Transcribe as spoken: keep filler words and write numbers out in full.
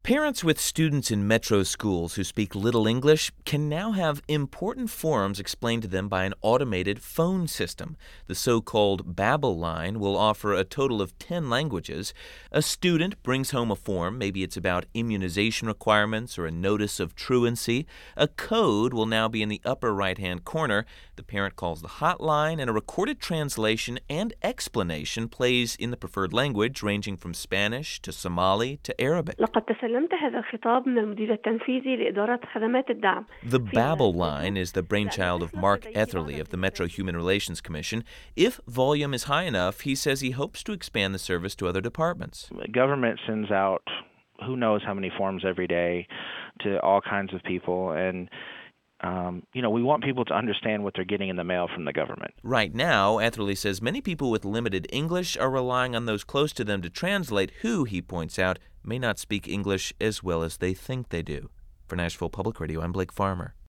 Parents with students in metro schools who speak little English can now have important forms explained to them by an automated phone system. The so-called Babbel line will offer a total of ten languages. A student brings home a form, maybe it's about immunization requirements or a notice of truancy. A code will now be in the upper right-hand corner. The parent calls the hotline, and a recorded translation and explanation plays in the preferred language, ranging from Spanish to Somali to Arabic. لقد تسلمت هذا الخطاب من المدير التنفيذي لإدارة خدمات الدعم. The Babbel line is the brainchild of Mark Etherly of the Metro Human Relations Commission. If volume is high enough, he says he hopes to expand the service to other departments. Government sends out who knows how many forms every day to all kinds of people, and Um, you know, we want people to understand what they're getting in the mail from the government. Right now, Etherly says many people with limited English are relying on those close to them to translate who, he points out, may not speak English as well as they think they do. For Nashville Public Radio, I'm Blake Farmer.